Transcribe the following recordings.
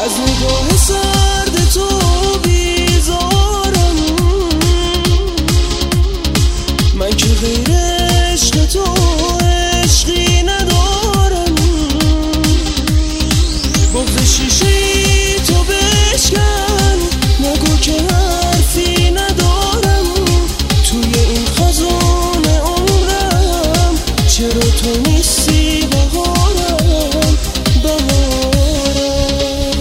از نگاه سرد تو بیزارم، من که غیر عشق تو عشقی ندارم. بغض شیشه‌ای تو بشکن، نگو که حرفی ندارم. توی این خزان عمرم چرا تو نیستی بهارم، بهارم.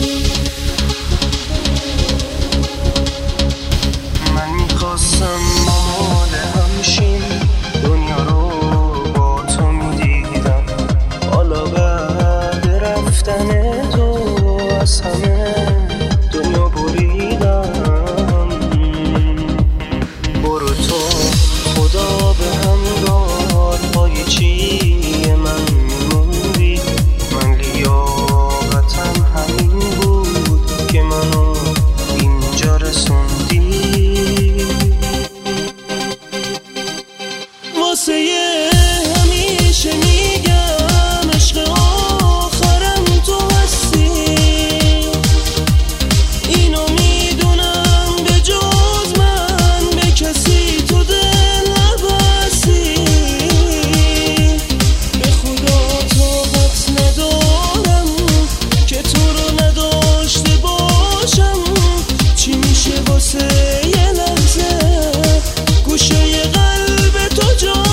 من میخواستم مال همشین دنیا رو با تو میدیدم، حالا بعد رفتن تو از همه دنیا بریدم. برو تو خدا به همراه پای چیه من موندی. من لیاقتم همین بود که منو اینجا رسوندی. واسه همیشه میگم عشق آخرم تو هستی. اینو میدونم به جز من به کسی تو دل نبستی. به خدا طاقت ندارم که تو رو نداشته باشم. چی میشه واسه یه لحظه گوشه قلب تو جاشم.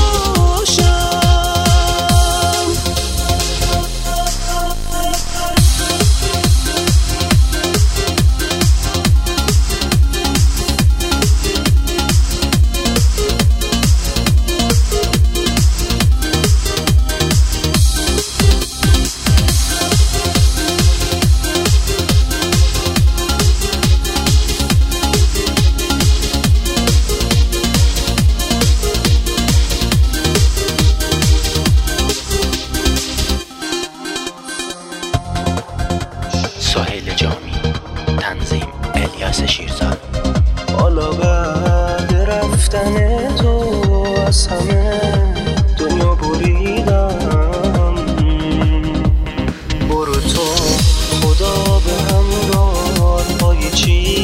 سهیل جامی، تنظیم الیاس شیرزاد. حالا بعد رفتن تو از همه دنیا بریدم. برو تو خدا به همراه پای چی